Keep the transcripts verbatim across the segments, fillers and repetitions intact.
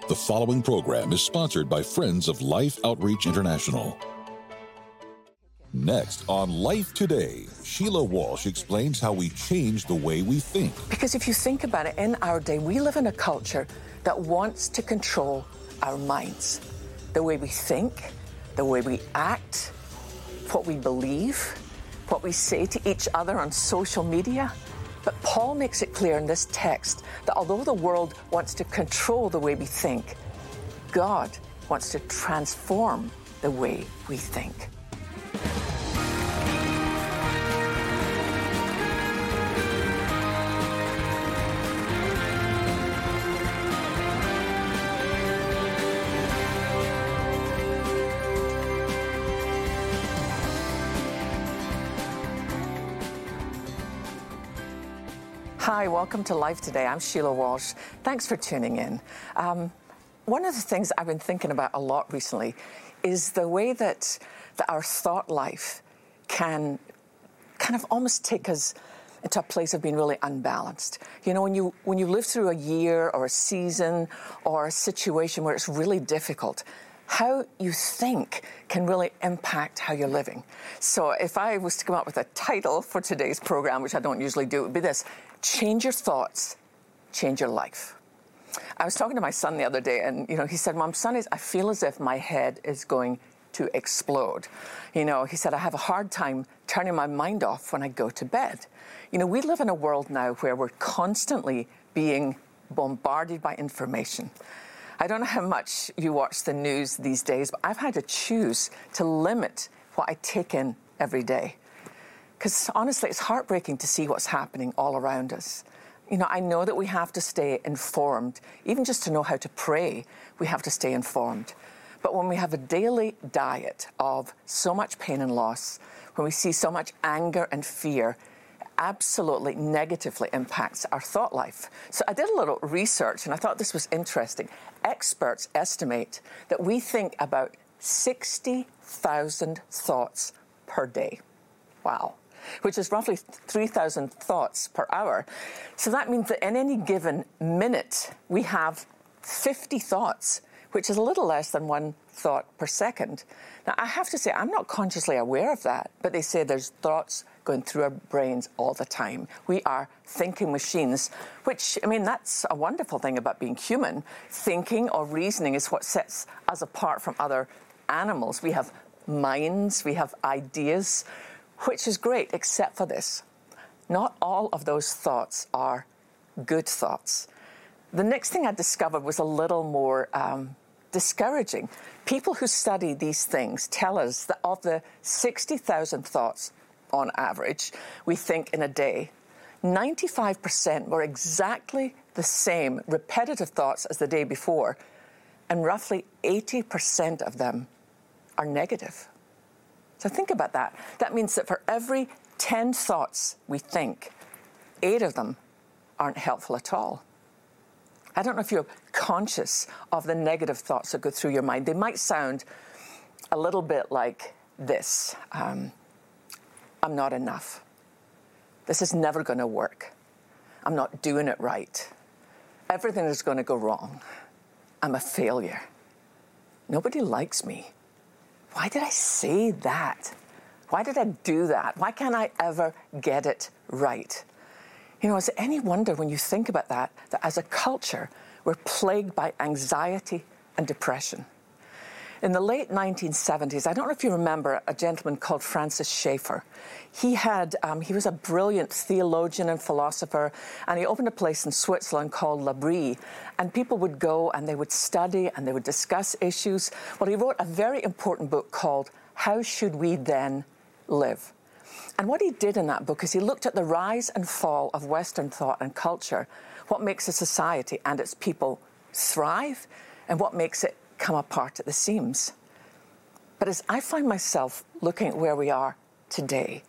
The following program is sponsored by Friends of Life Outreach International. Next on Life Today, Sheila Walsh explains how we change the way we think. Because if you think about it, in our day, we live in a culture that wants to control our minds. The way we think, the way we act, what we believe, what we say to each other on social media. But Paul makes it clear in this text that although the world wants to control the way we think, God wants to transform the way we think. Hi, welcome to Life Today. I'm Sheila Walsh. Thanks for tuning in. Um, one of the things I've been thinking about a lot recently is the way that, that our thought life can kind of almost take us into a place of being really unbalanced. You know, when you when you live through a year or a season or a situation where it's really difficult, how you think can really impact how you're living. So if I was to come up with a title for today's program, which I don't usually do, it would be this: change your thoughts, change your life. I was talking to my son the other day, and you know, he said, Mom, Sundays, I feel as if my head is going to explode. You know, he said, I have a hard time turning my mind off when I go to bed. You know, we live in a world now where we're constantly being bombarded by information. I don't know how much you watch the news these days, but I've had to choose to limit what I take in every day. Because honestly, it's heartbreaking to see what's happening all around us. You know, I know that we have to stay informed. Even just to know how to pray, we have to stay informed. But when we have a daily diet of so much pain and loss, when we see so much anger and fear, it absolutely negatively impacts our thought life. So I did a little research, and I thought this was interesting. Experts estimate that we think about sixty thousand thoughts per day. Wow. Which is roughly three thousand thoughts per hour. So that means that in any given minute, we have fifty thoughts, which is a little less than one thought per second. Now, I have to say, I'm not consciously aware of that, but they say there's thoughts going through our brains all the time. We are thinking machines, which, I mean, that's a wonderful thing about being human. Thinking or reasoning is what sets us apart from other animals. We have minds, we have ideas, which is great, except for this. Not all of those thoughts are good thoughts. The next thing I discovered was a little more um, discouraging. People who study these things tell us that of the sixty thousand thoughts, on average, we think in a day, ninety-five percent were exactly the same repetitive thoughts as the day before, and roughly eighty percent of them are negative. So think about that. That means that for every ten thoughts we think, eight of them aren't helpful at all. I don't know if you're conscious of the negative thoughts that go through your mind. They might sound a little bit like this. Um, I'm not enough. This is never going to work. I'm not doing it right. Everything is going to go wrong. I'm a failure. Nobody likes me. Why did I say that? Why did I do that? Why can't I ever get it right? You know, is it any wonder when you think about that, that as a culture, we're plagued by anxiety and depression? In the late nineteen seventies, I don't know if you remember a gentleman called Francis Schaeffer. He had, um, he was a brilliant theologian and philosopher, and he opened a place in Switzerland called L'Abri, and people would go and they would study and they would discuss issues. Well, he wrote a very important book called How Should We Then Live? And what he did in that book is he looked at the rise and fall of Western thought and culture, what makes a society and its people thrive, and what makes it come apart at the seams. But as I find myself looking at where we are today,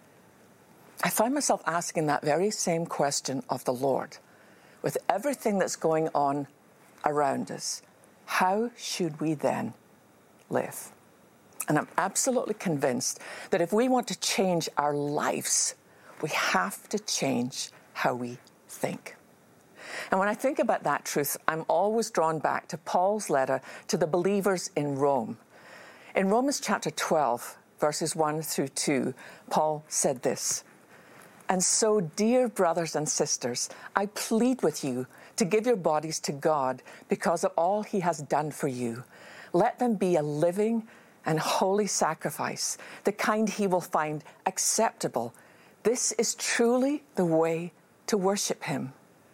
I find myself asking that very same question of the Lord. With everything that's going on around us, how should we then live? And I'm absolutely convinced that if we want to change our lives, we have to change how we think. And when I think about that truth, I'm always drawn back to Paul's letter to the believers in Rome. In Romans chapter twelve, verses one through two, Paul said this, "And so, dear brothers and sisters, I plead with you to give your bodies to God because of all he has done for you. Let them be a living and holy sacrifice, the kind he will find acceptable. This is truly the way to worship him.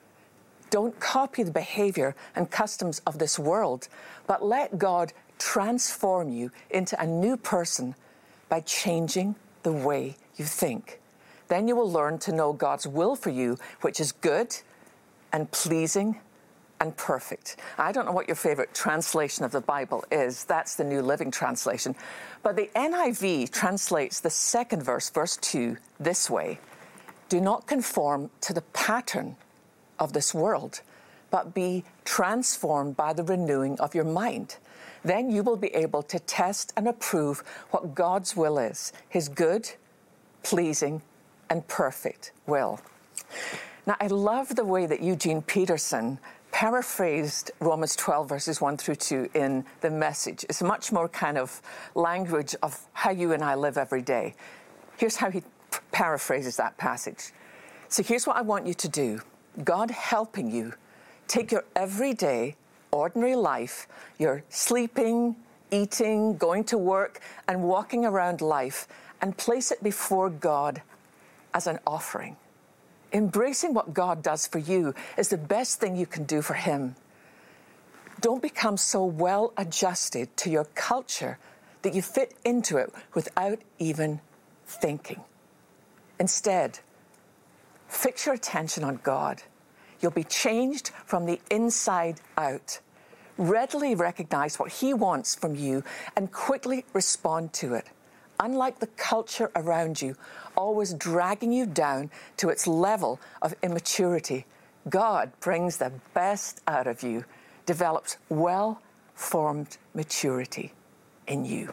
Don't copy the behavior and customs of this world, but let God transform you into a new person by changing the way you think. Then you will learn to know God's will for you, which is good and pleasing and perfect." I don't know what your favorite translation of the Bible is. That's the New Living Translation. But the N I V translates the second verse, verse two, this way: "Do not conform to the pattern of this world, but be transformed by the renewing of your mind. Then you will be able to test and approve what God's will is, his good, pleasing, and perfect will." Now, I love the way that Eugene Peterson paraphrased Romans twelve, verses one through two in The Message. It's much more kind of language of how you and I live every day. Here's how he paraphrases that passage. So here's what I want you to do. God helping you take your everyday, ordinary life, your sleeping, eating, going to work, and walking around life, and place it before God as an offering. Embracing what God does for you is the best thing you can do for him. Don't become so well adjusted to your culture that you fit into it without even thinking. Instead, fix your attention on God. You'll be changed from the inside out. Readily recognize what he wants from you and quickly respond to it. Unlike the culture around you, always dragging you down to its level of immaturity, God brings the best out of you, develops well-formed maturity in you.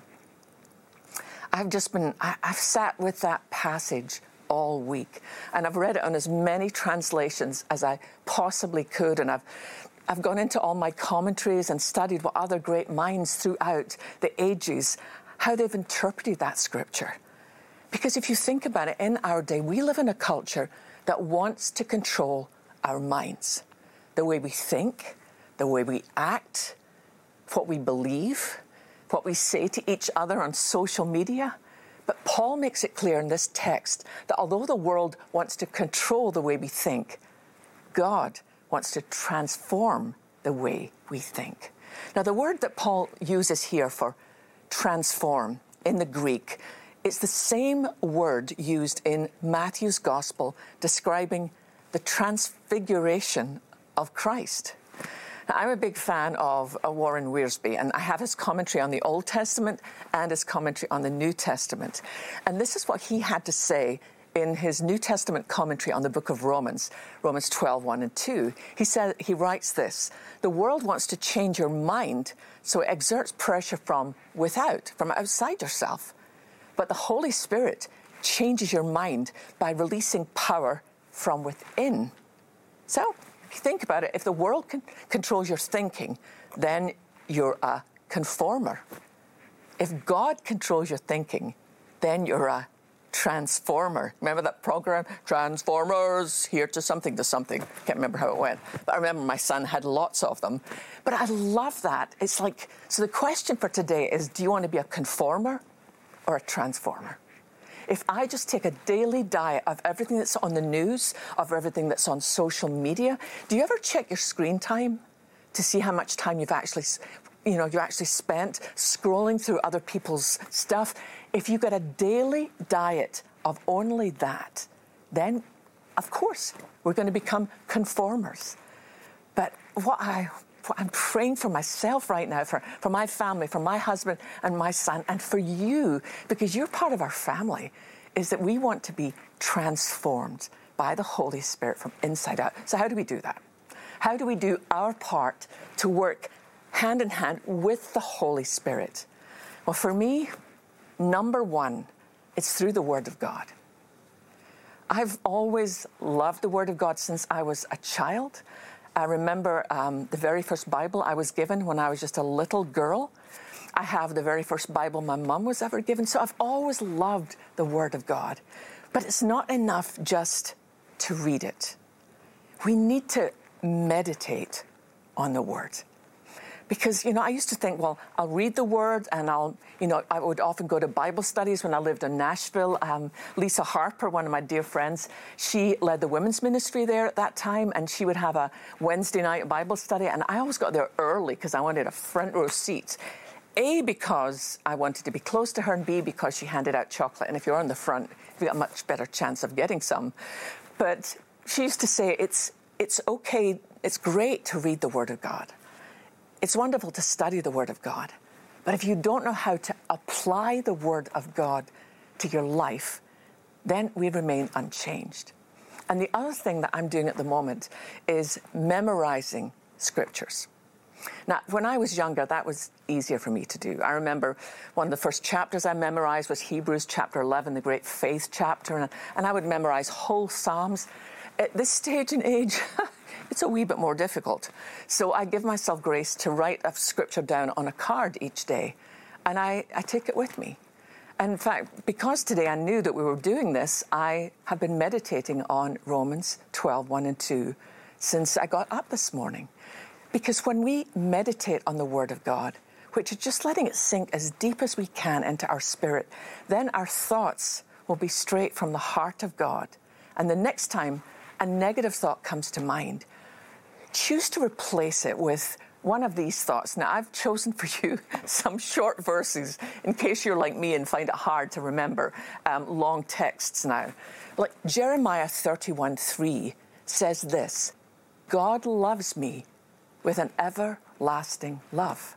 I've just been, I, I've sat with that passage all week, and I've read it on as many translations as I possibly could, and I've I've gone into all my commentaries and studied what other great minds throughout the ages, how they've interpreted that scripture. Because if you think about it, in our day, we live in a culture that wants to control our minds, the way we think, the way we act, what we believe, what we say to each other on social media. But Paul makes it clear in this text that although the world wants to control the way we think, God wants to transform the way we think. Now, the word that Paul uses here for transform in the Greek, it's the same word used in Matthew's Gospel describing the transfiguration of Christ. Now, I'm a big fan of uh, Warren Wiersbe, and I have his commentary on the Old Testament and his commentary on the New Testament. And this is what he had to say in his New Testament commentary on the book of Romans, Romans twelve, one and two. He said, he writes this: "The world wants to change your mind, so it exerts pressure from without, from outside yourself. But the Holy Spirit changes your mind by releasing power from within." So, if you think about it, if the world can, controls your thinking, then you're a conformer. If God controls your thinking, then you're a transformer. Remember that program, Transformers, here to something to something. Can't remember how it went. But I remember my son had lots of them. But I love that. It's like, so the question for today is, do you want to be a conformer or a transformer? If I just take a daily diet of everything that's on the news, of everything that's on social media, do you ever check your screen time to see how much time you've actually, you know, you actually spent scrolling through other people's stuff? If you get a daily diet of only that, then, of course, we're going to become conformers. But what, I, what I'm praying for myself right now, for, for my family, for my husband and my son, and for you, because you're part of our family, is that we want to be transformed by the Holy Spirit from inside out. So how do we do that? How do we do our part to work hand in hand with the Holy Spirit? Well, for me, number one, it's through the Word of God. I've always loved the Word of God since I was a child. I remember um, the very first Bible I was given when I was just a little girl. I have the very first Bible my mum was ever given. So I've always loved the Word of God. But it's not enough just to read it. We need to meditate on the Word. Because, you know, I used to think, well, I'll read the Word and I'll, you know, I would often go to Bible studies when I lived in Nashville. Um, Lisa Harper, one of my dear friends, she led the women's ministry there at that time, and she would have a Wednesday night Bible study. And I always got there early because I wanted a front row seat. A, because I wanted to be close to her, and B, because she handed out chocolate. And if you're on the front, you've got a much better chance of getting some. But she used to say, it's, it's okay, it's great to read the Word of God. It's wonderful to study the Word of God, but if you don't know how to apply the Word of God to your life, then we remain unchanged. And the other thing that I'm doing at the moment is memorizing scriptures. Now, when I was younger, that was easier for me to do. I remember one of the first chapters I memorized was Hebrews chapter eleven, the great faith chapter, and, and I would memorize whole Psalms. At this stage in age, it's a wee bit more difficult. So I give myself grace to write a scripture down on a card each day, and I, I take it with me. And in fact, because today I knew that we were doing this, I have been meditating on Romans twelve, one and two since I got up this morning. Because when we meditate on the Word of God, which is just letting it sink as deep as we can into our spirit, then our thoughts will be straight from the heart of God. And the next time a negative thought comes to mind, choose to replace it with one of these thoughts. Now, I've chosen for you some short verses in case you're like me and find it hard to remember um, long texts now. Like Jeremiah thirty-one three says this, God loves me with an everlasting love.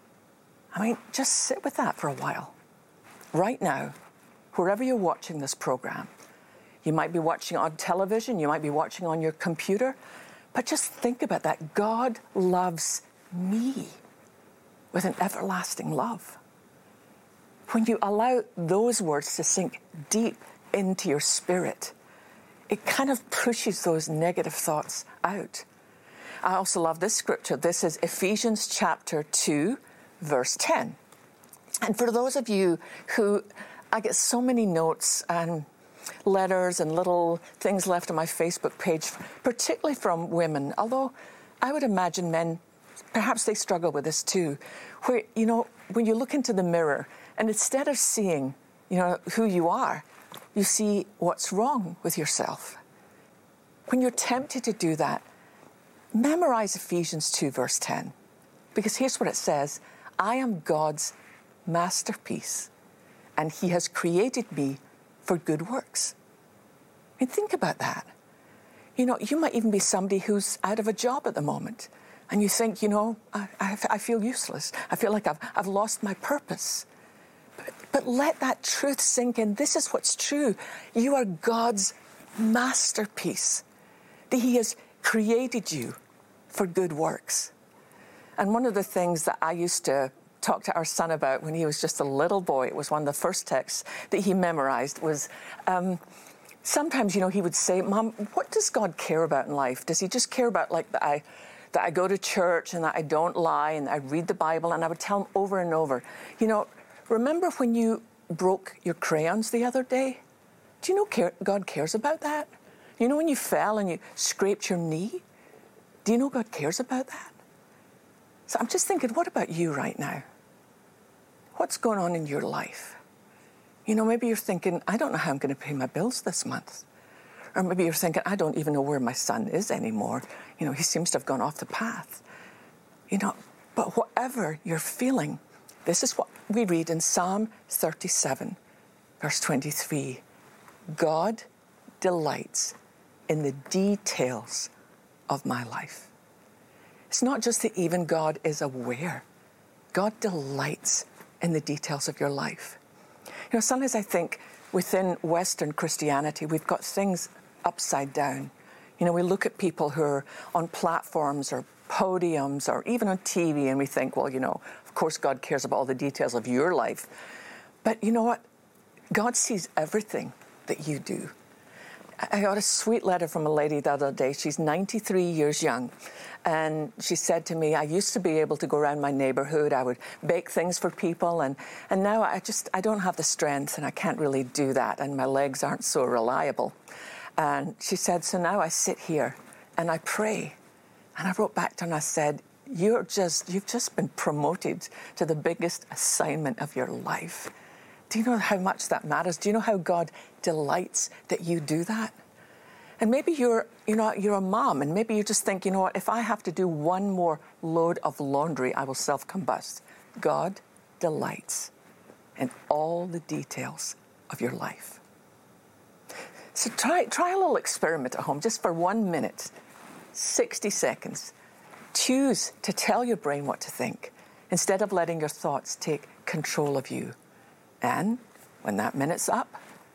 I mean, just sit with that for a while. Right now, wherever you're watching this program, you might be watching on television, you might be watching on your computer, but just think about that. God loves me with an everlasting love. When you allow those words to sink deep into your spirit, it kind of pushes those negative thoughts out. I also love this scripture. This is Ephesians chapter two, verse ten. And for those of you who, I get so many notes and letters and little things left on my Facebook page, particularly from women, although I would imagine men, perhaps they struggle with this too, where, you know, when you look into the mirror and instead of seeing, you know, who you are, you see what's wrong with yourself. When you're tempted to do that, memorize Ephesians two, verse ten, because here's what it says, I am God's masterpiece, and He has created me for good works. I mean, think about that. You know, you might even be somebody who's out of a job at the moment, and you think, you know, I, I, I feel useless. I feel like I've, I've lost my purpose. But, but let that truth sink in. This is what's true. You are God's masterpiece. That He has created you for good works. And one of the things that I used to talk to our son about when he was just a little boy, it was one of the first texts that he memorized, was um, sometimes, you know, he would say, Mom, what does God care about in life? Does He just care about, like, that I, that I go to church and that I don't lie and I read the Bible? And I would tell him over and over, you know, remember when you broke your crayons the other day? Do you know care, God cares about that? You know when you fell and you scraped your knee? Do you know God cares about that? So I'm just thinking, what about you right now? What's going on in your life? You know, maybe you're thinking, I don't know how I'm going to pay my bills this month. Or maybe you're thinking, I don't even know where my son is anymore. You know, he seems to have gone off the path. You know, but whatever you're feeling, this is what we read in Psalm thirty-seven, verse twenty-three. God delights in the details of my life. It's not just that even God is aware. God delights in the details of your life. You know, sometimes I think within Western Christianity, we've got things upside down. You know, we look at people who are on platforms or podiums or even on T V and we think, well, you know, of course God cares about all the details of your life. But you know what? God sees everything that you do. I got a sweet letter from a lady the other day. She's ninety-three years young. And she said to me, I used to be able to go around my neighborhood. I would bake things for people. And, and now I just, I don't have the strength and I can't really do that. And my legs aren't so reliable. And she said, so now I sit here and I pray. And I wrote back to her and I said, You're just, you've just been promoted to the biggest assignment of your life. Do you know how much that matters? Do you know how God delights that you do that? And maybe you're, you know, you're a mom, and maybe you just think, you know what, if I have to do one more load of laundry, I will self-combust. God delights in all the details of your life. So try, try a little experiment at home, just for one minute, sixty seconds. Choose to tell your brain what to think, instead of letting your thoughts take control of you. And when that minute's up,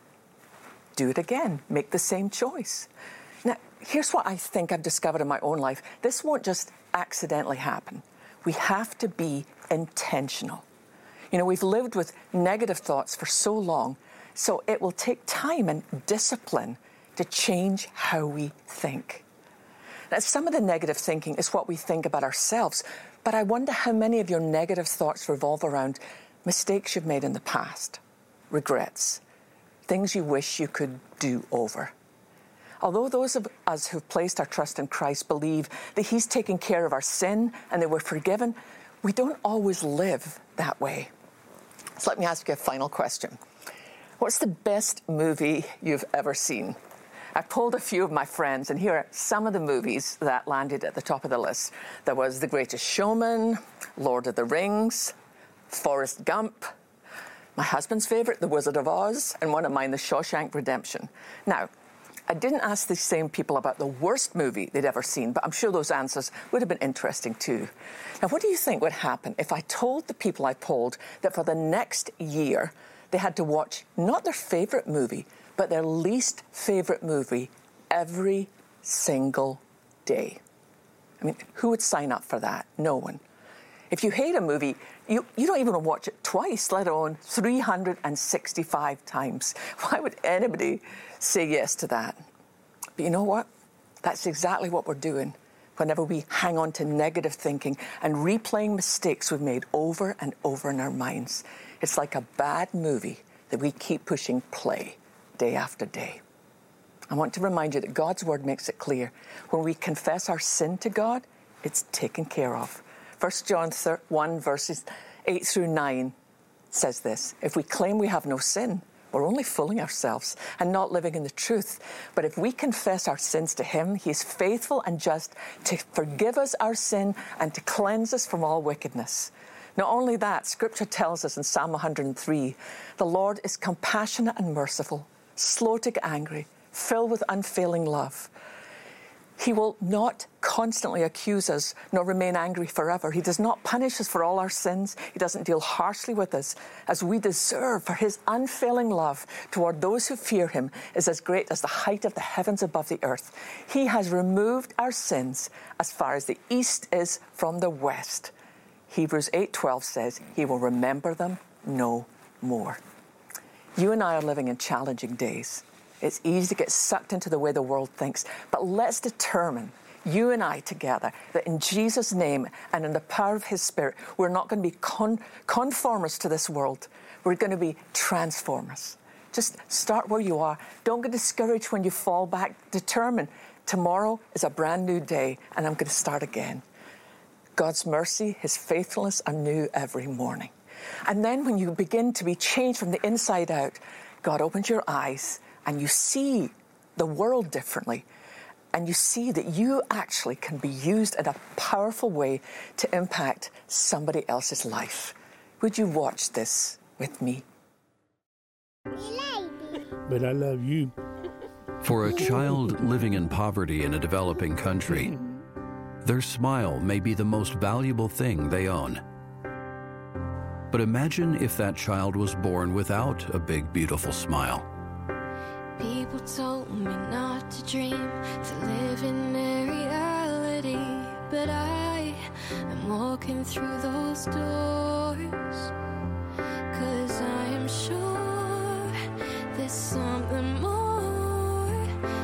do it again. Make the same choice. Now, here's what I think I've discovered in my own life. This won't just accidentally happen. We have to be intentional. You know, we've lived with negative thoughts for so long, so it will take time and discipline to change how we think. Now, some of the negative thinking is what we think about ourselves, but I wonder how many of your negative thoughts revolve around mistakes you've made in the past, regrets, things you wish you could do over. Although those of us who've placed our trust in Christ believe that He's taken care of our sin and that we're forgiven, we don't always live that way. So let me ask you a final question. What's the best movie you've ever seen? I polled a few of my friends, and here are some of the movies that landed at the top of the list. There was The Greatest Showman, Lord of the Rings, Forrest Gump, my husband's favourite, The Wizard of Oz, and one of mine, The Shawshank Redemption. Now, I didn't ask these same people about the worst movie they'd ever seen, but I'm sure those answers would have been interesting too. Now, what do you think would happen if I told the people I polled that for the next year they had to watch not their favourite movie, but their least favourite movie every single day? I mean, who would sign up for that? No one. If you hate a movie, you, you don't even watch it twice, let alone three hundred sixty-five times. Why would anybody say yes to that? But you know what? That's exactly what we're doing whenever we hang on to negative thinking and replaying mistakes we've made over and over in our minds. It's like a bad movie that we keep pushing play day after day. I want to remind you that God's word makes it clear. When we confess our sin to God, it's taken care of. First John one, verses eight through nine says this: if we claim we have no sin, we're only fooling ourselves and not living in the truth. But if we confess our sins to Him, He is faithful and just to forgive us our sin and to cleanse us from all wickedness. Not only that, Scripture tells us in Psalm one hundred three, the Lord is compassionate and merciful, slow to get angry, filled with unfailing love. He will not constantly accuse us, nor remain angry forever. He does not punish us for all our sins. He doesn't deal harshly with us as we deserve, for His unfailing love toward those who fear Him is as great as the height of the heavens above the earth. He has removed our sins as far as the east is from the west. Hebrews eight twelve says He will remember them no more. You and I are living in challenging days. It's easy to get sucked into the way the world thinks, but let's determine, you and I together, that in Jesus' name and in the power of His Spirit, we're not going to be con- conformers to this world. We're going to be transformers. Just start where you are. Don't get discouraged when you fall back. Determine, tomorrow is a brand new day, and I'm going to start again. God's mercy, His faithfulness are new every morning. And then when you begin to be changed from the inside out, God opens your eyes, and you see the world differently, and you see that you actually can be used in a powerful way to impact somebody else's life. Would you watch this with me? But I love you. For a child living in poverty in a developing country, their smile may be the most valuable thing they own. But imagine if that child was born without a big, beautiful smile. People told me not to dream, to live in a reality, but I am walking through those doors, 'cause I am sure there's something more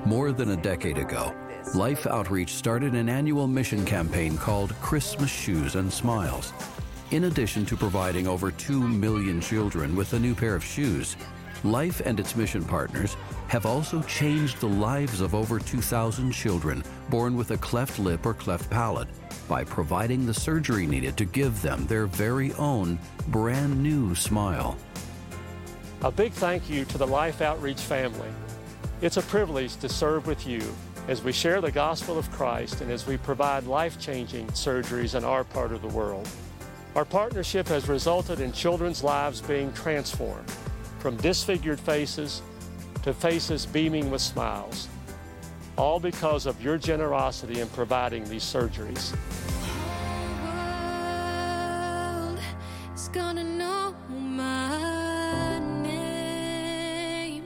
More than a decade ago, Life Outreach started an annual mission campaign called Christmas Shoes and Smiles. In addition to providing over two million children with a new pair of shoes, Life and its mission partners have also changed the lives of over two thousand children born with a cleft lip or cleft palate by providing the surgery needed to give them their very own brand new smile. A big thank you to the Life Outreach family. It's a privilege to serve with you as we share the gospel of Christ and as we provide life-changing surgeries in our part of the world. Our partnership has resulted in children's lives being transformed, from disfigured faces to faces beaming with smiles, all because of your generosity in providing these surgeries. The world is gonna know my name.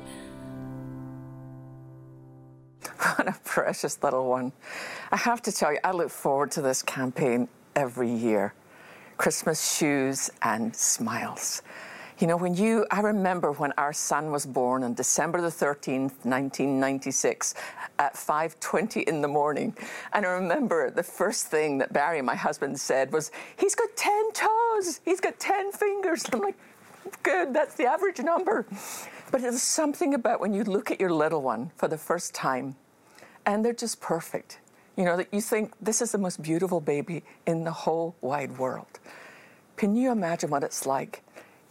What a precious little one. I have to tell you, I look forward to this campaign every year. Christmas Shoes and Smiles. You know, when you, I remember when our son was born on December the thirteenth, nineteen ninety-six, at five twenty in the morning. And I remember the first thing that Barry, my husband, said was, he's got ten toes, he's got ten fingers. I'm like, good, that's the average number. But there's something about when you look at your little one for the first time, and they're just perfect. You know, that you think, this is the most beautiful baby in the whole wide world. Can you imagine what it's like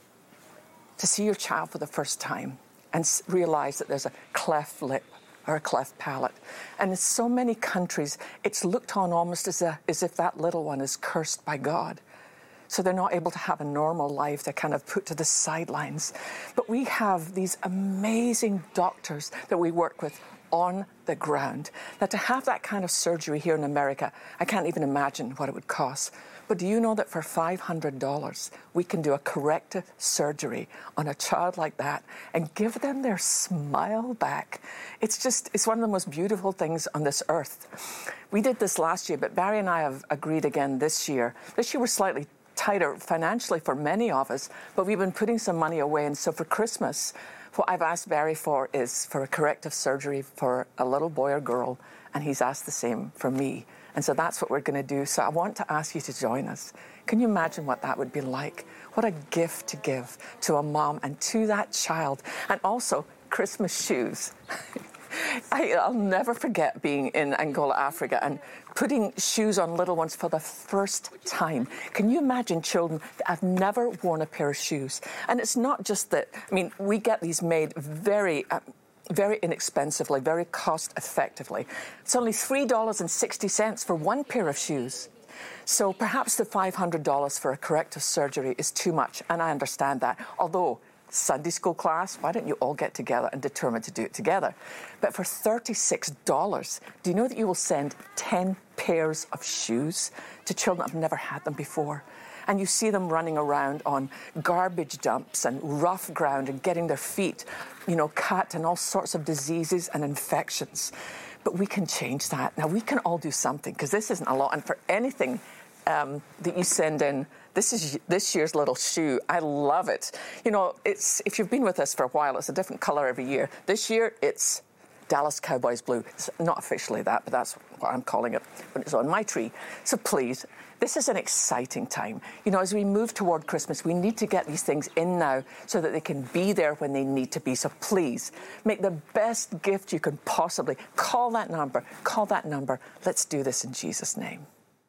to see your child for the first time and realize that there's a cleft lip or a cleft palate? And in so many countries, it's looked on almost as, a, as if that little one is cursed by God. So they're not able to have a normal life. They're kind of put to the sidelines. But we have these amazing doctors that we work with on the ground. Now, to have that kind of surgery here in America, I can't even imagine what it would cost. But do you know that for five hundred dollars, we can do a corrective surgery on a child like that and give them their smile back? It's just, it's one of the most beautiful things on this earth. We did this last year, but Barry and I have agreed again this year. This year we're slightly tighter financially for many of us, but we've been putting some money away. And so for Christmas, what I've asked Barry for is for a corrective surgery for a little boy or girl, and he's asked the same for me. And so that's what we're going to do. So I want to ask you to join us. Can you imagine what that would be like? What a gift to give to a mom and to that child. And also Christmas shoes. I, I'll never forget being in Angola, Africa, and putting shoes on little ones for the first time. Can you imagine children that have never worn a pair of shoes? And it's not just that, I mean, we get these made very, uh, very inexpensively, very cost effectively. It's only three dollars and sixty cents for one pair of shoes. So perhaps the five hundred dollars for a corrective surgery is too much, and I understand that. Although, Sunday school class, why don't you all get together and determine to do it together? But for thirty-six dollars, do you know that you will send ten pairs of shoes to children that have never had them before? And you see them running around on garbage dumps and rough ground and getting their feet, you know, cut and all sorts of diseases and infections. But we can change that. Now, we can all do something, because this isn't a lot. And for anything um, that you send in, this is this year's little shoe. I love it. You know, it's if you've been with us for a while, it's a different color every year. This year, it's Dallas Cowboys blue. It's not officially that, but that's what I'm calling it when it's on my tree. So please, this is an exciting time. You know, as we move toward Christmas, we need to get these things in now so that they can be there when they need to be. So please, make the best gift you can possibly. Call that number. Call that number. Let's do this in Jesus' name.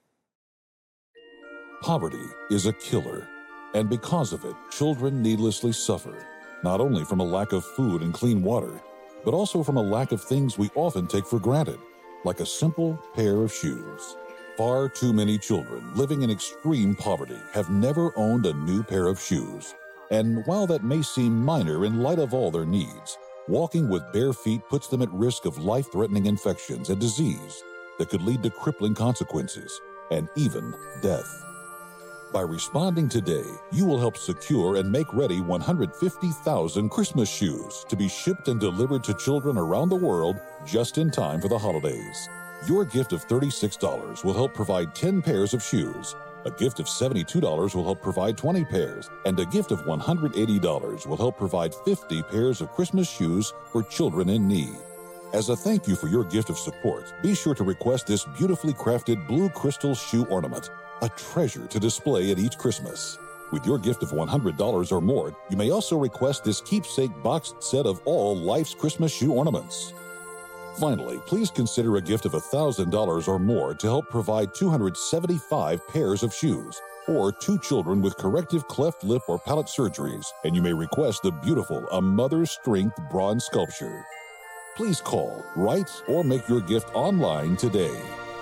Poverty is a killer, and because of it, children needlessly suffer, not only from a lack of food and clean water, but also from a lack of things we often take for granted, like a simple pair of shoes. Far too many children living in extreme poverty have never owned a new pair of shoes. And while that may seem minor in light of all their needs, walking with bare feet puts them at risk of life-threatening infections and disease that could lead to crippling consequences and even death. By responding today, you will help secure and make ready one hundred fifty thousand Christmas shoes to be shipped and delivered to children around the world just in time for the holidays. Your gift of thirty-six dollars will help provide ten pairs of shoes. A gift of seventy-two dollars will help provide twenty pairs, and a gift of one hundred eighty dollars will help provide fifty pairs of Christmas shoes for children in need. As a thank you for your gift of support, be sure to request this beautifully crafted blue crystal shoe ornament, a treasure to display at each Christmas. With your gift of one hundred dollars or more, you may also request this keepsake boxed set of all Life's Christmas shoe ornaments. Finally, please consider a gift of one thousand dollars or more to help provide two hundred seventy-five pairs of shoes, or two children with corrective cleft lip or palate surgeries, and you may request the beautiful A Mother's Strength bronze sculpture. Please call, write, or make your gift online today.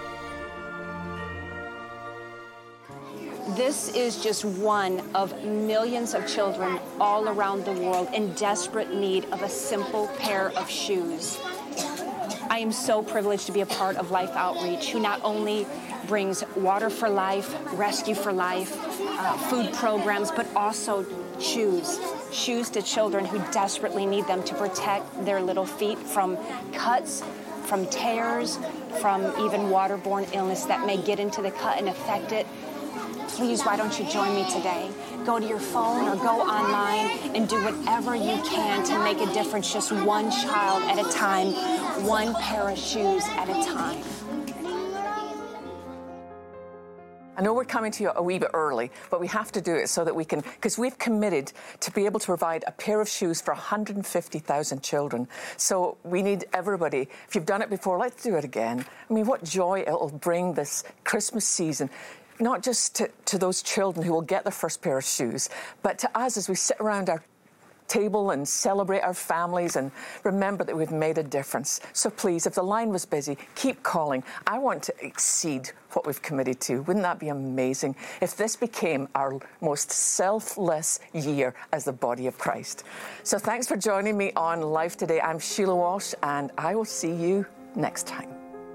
This is just one of millions of children all around the world in desperate need of a simple pair of shoes. I am so privileged to be a part of Life Outreach, who not only brings Water for Life, Rescue for Life, uh, food programs, but also shoes. Shoes to children who desperately need them to protect their little feet from cuts, from tears, from even waterborne illness that may get into the cut and affect it. Please, why don't you join me today? Go to your phone or go online and do whatever you can to make a difference, just one child at a time, one pair of shoes at a time. I know we're coming to you a wee bit early, but we have to do it so that we can, because we've committed to be able to provide a pair of shoes for one hundred fifty thousand children. So we need everybody. If you've done it before, let's do it again. I mean, what joy it'll bring this Christmas season, not just to, to those children who will get their first pair of shoes, but to us as we sit around our table and celebrate our families and remember that we've made a difference. So please, if the line was busy, keep calling. I want to exceed what we've committed to. Wouldn't that be amazing if this became our most selfless year as the body of Christ? So thanks for joining me on Life Today. I'm Sheila Walsh, and I will see you next time.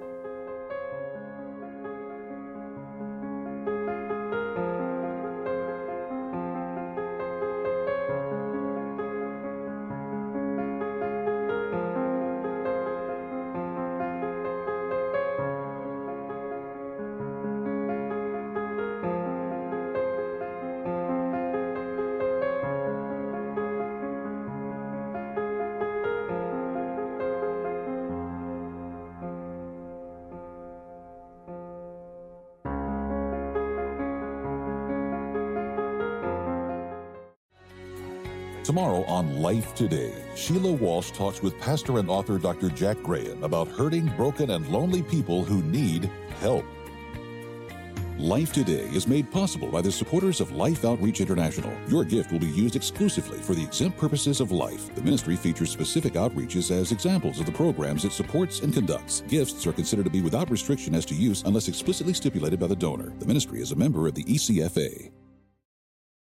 Tomorrow on Life Today, Sheila Walsh talks with pastor and author Doctor Jack Graham about hurting, broken, and lonely people who need help. Life Today is made possible by the supporters of Life Outreach International. Your gift will be used exclusively for the exempt purposes of life. The ministry features specific outreaches as examples of the programs it supports and conducts. Gifts are considered to be without restriction as to use unless explicitly stipulated by the donor. The ministry is a member of the E C F A.